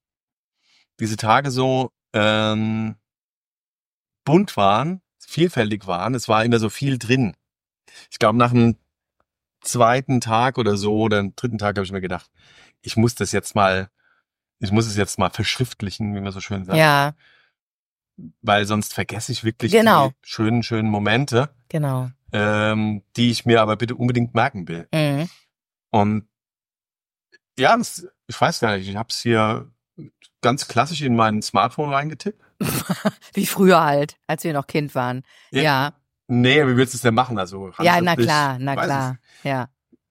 bunt waren, vielfältig waren. Es war immer so viel drin. Ich glaube, nach dem zweiten Tag oder so, oder am dritten Tag habe ich mir gedacht, ich muss es jetzt mal verschriftlichen, wie man so schön sagt. Ja. Weil sonst vergesse ich wirklich Genau. die schönen Momente, Genau. die ich mir aber bitte unbedingt merken will. Mhm. Und ja, ich weiß gar nicht, ich habe es hier ganz klassisch in mein Smartphone reingetippt. Wie früher halt, als wir noch Kind waren. Ja. Nee, wie willst du es denn machen? Also Ja, na klar. Ja.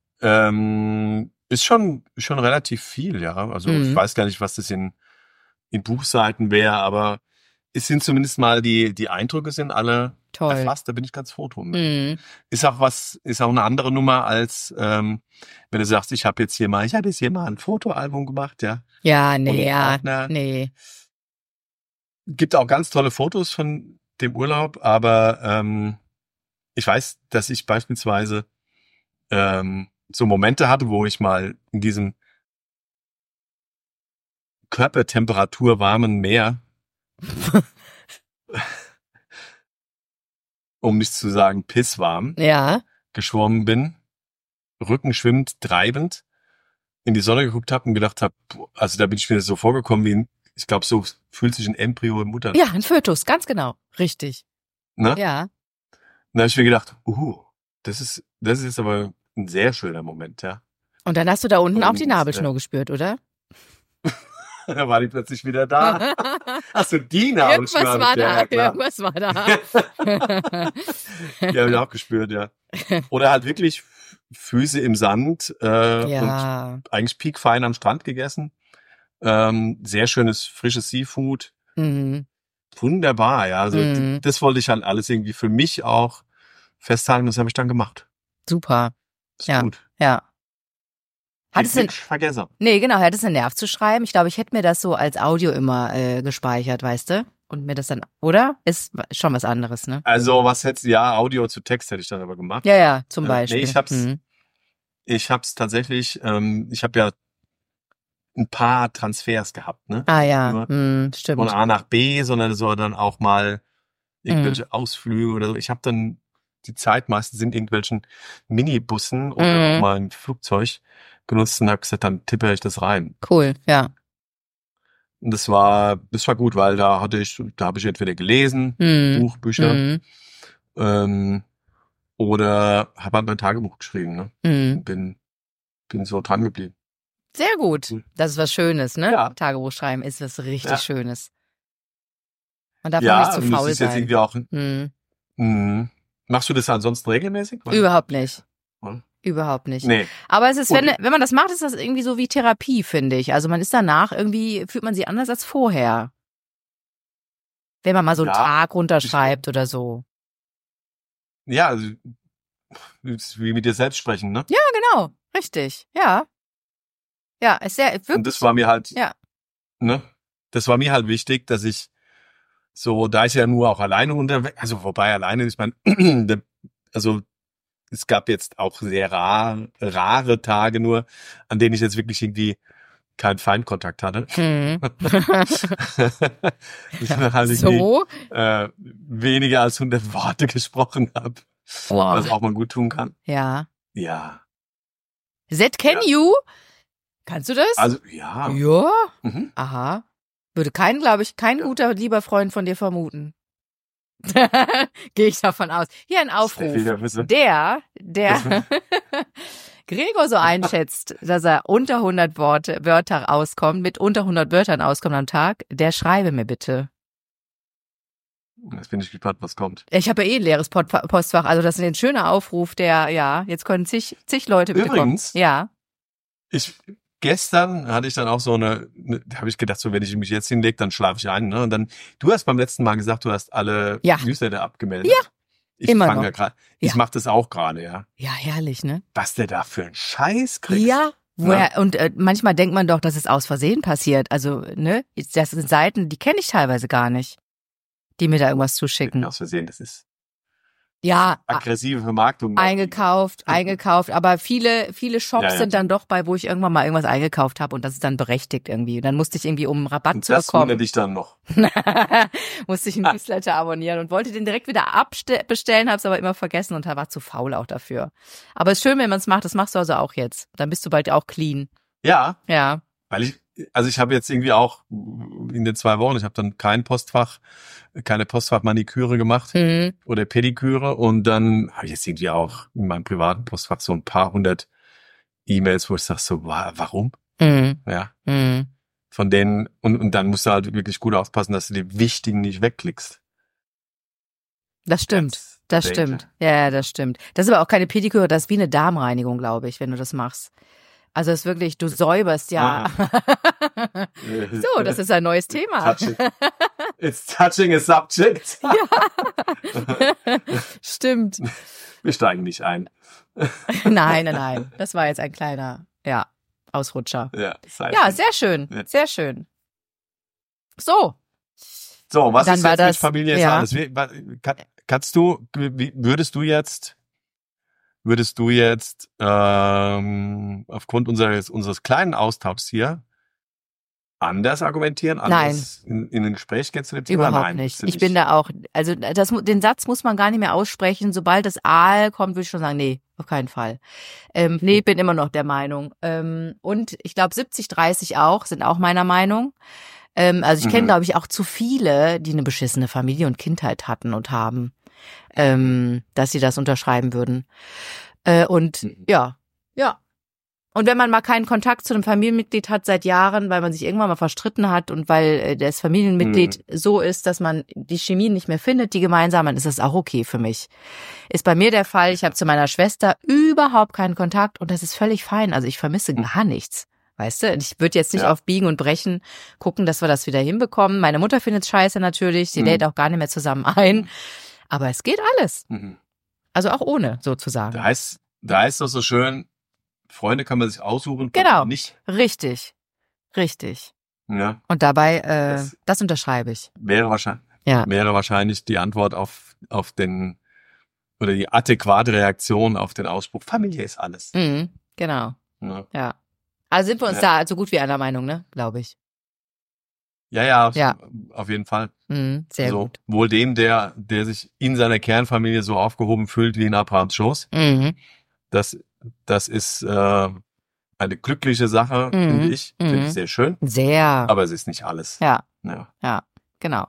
Ist schon relativ viel, ja. Also ich weiß gar nicht, was das in Buchseiten wäre, aber es sind zumindest mal die Eindrücke sind alle toll erfasst. Da bin ich ganz froh drum. Ist auch eine andere Nummer als wenn du sagst, ich habe jetzt hier mal ein Fotoalbum gemacht, ja. Ja, nee. Gibt auch ganz tolle Fotos von dem Urlaub, aber ich weiß, dass ich beispielsweise so Momente hatte, wo ich mal in diesem Körpertemperatur warmen Meer, um nicht zu sagen pisswarm, geschwommen bin, rückenschwimmend, treibend, in die Sonne geguckt habe und gedacht habe, also da bin ich mir so vorgekommen wie ich glaube, so fühlt sich ein Embryo im Mutterleib. Ja, ein Fötus, ganz genau. Richtig. Ne? Ja. Und da habe ich mir gedacht, das ist jetzt aber ein sehr schöner Moment, ja. Und dann hast du da unten auch die Nabelschnur gespürt, oder? Da war die plötzlich wieder da. Hast du die Nabelschnur? Irgendwas war da. Die habe ich auch gespürt, ja. Oder halt wirklich Füße im Sand und eigentlich piekfein am Strand gegessen. Sehr schönes, frisches Seafood. Mhm. Wunderbar, ja. Also das wollte ich halt alles irgendwie für mich auch festhalten. Das habe ich dann gemacht. Super. Ist gut. Ja. Hattest du vergessen? Nee, genau. Hattest du einen Nerv zu schreiben? Ich glaube, ich hätte mir das so als Audio immer gespeichert, weißt du? Und mir das dann, oder? Ist schon was anderes, ne? Also Audio zu Text hätte ich dann aber gemacht. Ja, zum Beispiel. Nee, ich hab's tatsächlich, ich habe ja ein paar Transfers gehabt, ne? Ah ja, stimmt. Von A nach B, sondern so dann auch mal irgendwelche Ausflüge oder so. Ich habe dann die Zeit meistens in irgendwelchen Minibussen oder auch mal im Flugzeug genutzt und habe gesagt, dann tippe ich das rein. Cool, ja. Und das war gut, weil da habe ich entweder gelesen, Bücher, oder habe halt mein Tagebuch geschrieben, ne? Bin so dran geblieben. Sehr gut. Das ist was Schönes, ne? Ja. Tagebuch schreiben ist was richtig Schönes. Man darf auch nicht zu faul das ist sein. Jetzt irgendwie auch, machst du das ansonsten regelmäßig? Überhaupt nicht. Überhaupt nicht. Nee. Aber es ist, wenn man das macht, ist das irgendwie so wie Therapie, finde ich. Also man ist danach irgendwie, fühlt man sich anders als vorher. Wenn man mal so einen Tag runterschreibt oder so. Ja, also, wie mit dir selbst sprechen, ne? Ja, genau. Richtig. Ja. Ja, ist sehr, wirklich. Und das war mir halt, ja. Ne? Das war mir halt wichtig, dass ich so, da ich ja nur auch alleine unterwegs, also wobei alleine ist man, also es gab jetzt auch sehr rare Tage nur, an denen ich jetzt wirklich irgendwie keinen Feindkontakt hatte. Halt so? Weniger als 100 Worte gesprochen habe, was auch mal gut tun kann. Ja. Ja. That can you? Kannst du das? Also, ja. Ja? Mhm. Aha. Würde glaube ich, kein guter, lieber Freund von dir vermuten. Gehe ich davon aus. Hier ein Aufruf. Der Gregor so einschätzt, dass er unter 100 Wörter auskommt, mit unter 100 Wörtern auskommt am Tag, der schreibe mir bitte. Jetzt bin ich gespannt, was kommt. Ich habe ja ein leeres Postfach, also das ist ein schöner Aufruf, jetzt können zig Leute bitte Übrigens, kommen. Ja. Gestern hatte ich dann auch so habe ich gedacht, so wenn ich mich jetzt hinlege, dann schlafe ich ein. Ne? Und dann, du hast beim letzten Mal gesagt, du hast alle Newsletter abgemeldet. Ja, ich mache das auch gerade, ja. Ja, herrlich, ne? Was der da für einen Scheiß kriegt. Ja, und manchmal denkt man doch, dass es aus Versehen passiert. Also, ne? Das sind Seiten, die kenne ich teilweise gar nicht, die mir da irgendwas zuschicken. Aus Versehen, das ist aggressive Vermarktung. Eingekauft, aber viele Shops sind dann doch bei, wo ich irgendwann mal irgendwas eingekauft habe und das ist dann berechtigt irgendwie. Und dann musste ich irgendwie, um einen Rabatt zu bekommen. Das wundert dich dann noch. Musste ich einen Newsletter abonnieren und wollte den direkt wieder bestellen, habe es aber immer vergessen und war zu faul auch dafür. Aber es ist schön, wenn man es macht, das machst du also auch jetzt. Dann bist du bald auch clean. Ja. Ja. Weil ich habe jetzt irgendwie auch in den 2 Wochen, ich habe dann keine Postfach-Maniküre gemacht oder Pediküre und dann habe ich jetzt irgendwie auch in meinem privaten Postfach so ein paar 100 E-Mails, wo ich sage so, warum? Ja. Von denen, und dann musst du halt wirklich gut aufpassen, dass du die wichtigen nicht wegklickst. Das stimmt. Das stimmt. Ja, das stimmt. Das ist aber auch keine Pediküre, das ist wie eine Darmreinigung, glaube ich, wenn du das machst. Also es ist wirklich, du säuberst ja. So, das ist ein neues Thema. It's touching a subject. Ja. Stimmt. Wir steigen nicht ein. Nein. Das war jetzt ein kleiner, Ausrutscher. Ja, sehr schön. Ja. Sehr schön. So, was dann ist war jetzt das, mit Familie jetzt alles? Kannst du, würdest du jetzt aufgrund unseres kleinen Austauschs hier anders argumentieren? Anders in ein Gespräch gehen zu dem Thema? Überhaupt nicht. Ich bin da auch, also den Satz muss man gar nicht mehr aussprechen. Sobald das Aal kommt, würde ich schon sagen, nee, auf keinen Fall. Bin immer noch der Meinung. Und ich glaube 70-30 sind auch meiner Meinung. Also ich kenne, glaube ich, auch zu viele, die eine beschissene Familie und Kindheit hatten und haben, dass sie das unterschreiben würden. Ja. Und wenn man mal keinen Kontakt zu einem Familienmitglied hat seit Jahren, weil man sich irgendwann mal verstritten hat und weil das Familienmitglied so ist, dass man die Chemie nicht mehr findet, die gemeinsam, dann ist das auch okay für mich. Ist bei mir der Fall, ich habe zu meiner Schwester überhaupt keinen Kontakt und das ist völlig fein. Also ich vermisse gar nichts. Weißt du, ich würde jetzt nicht auf Biegen und Brechen gucken, dass wir das wieder hinbekommen. Meine Mutter findet es scheiße natürlich, sie lädt auch gar nicht mehr zusammen ein. Aber es geht alles. Also auch ohne, sozusagen. Da heißt das so schön, Freunde kann man sich aussuchen. Genau, nicht. Richtig. Ja. Und dabei, das unterschreibe ich. Wäre wahrscheinlich die Antwort auf den, oder die adäquate Reaktion auf den Ausspruch, Familie ist alles. Genau. Ja. Also sind wir uns da so gut wie einer Meinung, ne? Glaube ich. Ja, auf jeden Fall. Sehr gut. Wohl dem, der sich in seiner Kernfamilie so aufgehoben fühlt wie in Abrahams Schoß. Das ist eine glückliche Sache, finde ich. Finde ich sehr schön. Sehr. Aber es ist nicht alles. Ja, genau.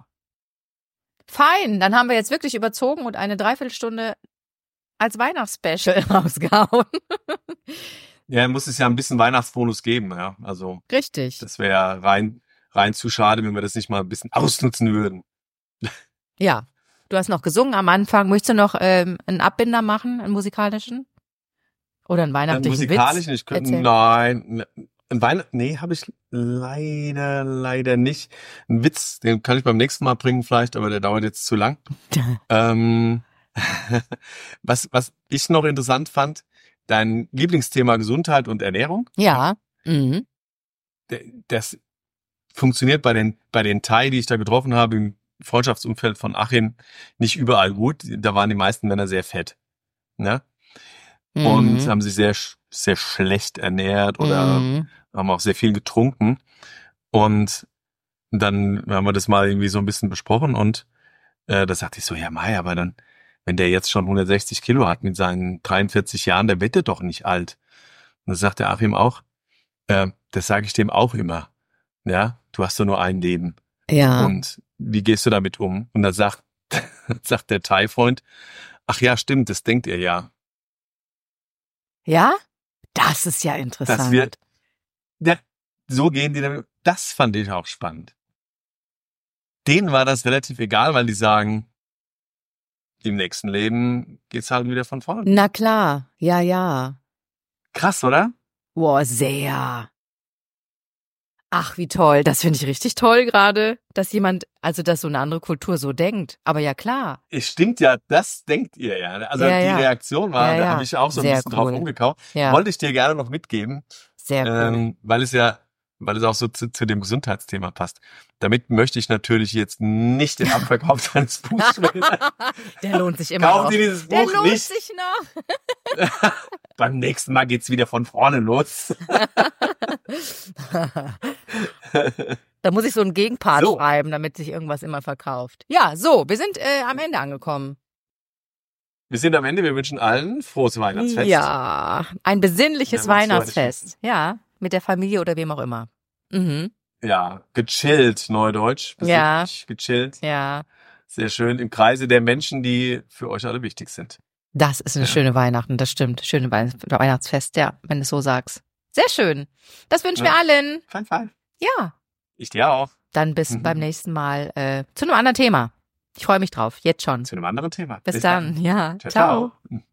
Fein, dann haben wir jetzt wirklich überzogen und eine Dreiviertelstunde als Weihnachtsspecial rausgehauen. Ja, muss es ja ein bisschen Weihnachtsbonus geben, ja. Also. Richtig. Das wäre rein zu schade, wenn wir das nicht mal ein bisschen ausnutzen würden. Ja. Du hast noch gesungen am Anfang. Möchtest du noch einen Abbinder machen, einen musikalischen? Oder einen weihnachtlichen musikalisch Witz? nicht. Nein, nee, habe ich leider nicht. Ein Witz, den kann ich beim nächsten Mal bringen vielleicht, aber der dauert jetzt zu lang. Was ich noch interessant fand, dein Lieblingsthema Gesundheit und Ernährung. Ja. Mhm. Das funktioniert bei den Thai, die ich da getroffen habe, im Freundschaftsumfeld von Achim, nicht überall gut. Da waren die meisten Männer sehr fett. Ne? Und haben sich sehr, sehr schlecht ernährt oder haben auch sehr viel getrunken. Und dann haben wir das mal irgendwie so ein bisschen besprochen und da sagte ich so, ja Mai, aber dann, wenn der jetzt schon 160 Kilo hat mit seinen 43 Jahren, der wird doch nicht alt. Und das sagt der Achim auch, das sage ich dem auch immer. Ja, du hast doch nur ein Leben. Ja. Und wie gehst du damit um? Und da sagt der Thai-Freund, ach ja, stimmt, das denkt ihr ja. Ja? Das ist ja interessant. So gehen die damit. Das fand ich auch spannend. Denen war das relativ egal, weil die sagen, im nächsten Leben geht's halt wieder von vorne. Na klar, ja. Krass, oder? Boah, sehr. Ach, wie toll. Das finde ich richtig toll gerade, dass dass so eine andere Kultur so denkt. Aber ja, klar. Es stimmt ja, das denkt ihr ja. Also die Reaktion war, da habe ich auch so ein bisschen drauf umgekauft. Ja. Wollte ich dir gerne noch mitgeben. Sehr cool. Weil es auch so zu dem Gesundheitsthema passt. Damit möchte ich natürlich jetzt nicht den Abverkauf deines Buchs schmälern. Der lohnt sich immer Kauft noch. ihr dieses Buch nicht. Der lohnt sich noch. Beim nächsten Mal geht's wieder von vorne los. Da muss ich so einen Gegenpart schreiben, damit sich irgendwas immer verkauft. Ja, so, wir sind am Ende angekommen. Wir sind am Ende, wir wünschen allen frohes Weihnachtsfest. Ja, ein besinnliches Weihnachtsfest. Ja, mit der Familie oder wem auch immer. Mhm. Ja, gechillt, Neudeutsch. Besinnlich, gechillt. Ja. Sehr schön, im Kreise der Menschen, die für euch alle wichtig sind. Das ist eine schöne Weihnachten, das stimmt. Schöne Weihnachtsfest, ja, wenn du es so sagst. Sehr schön. Das wünschen wir allen. Fein. Ja. Ich dir auch. Dann bis beim nächsten Mal zu einem anderen Thema. Ich freue mich drauf, jetzt schon. Zu einem anderen Thema. Bis dann. Ja. Ciao.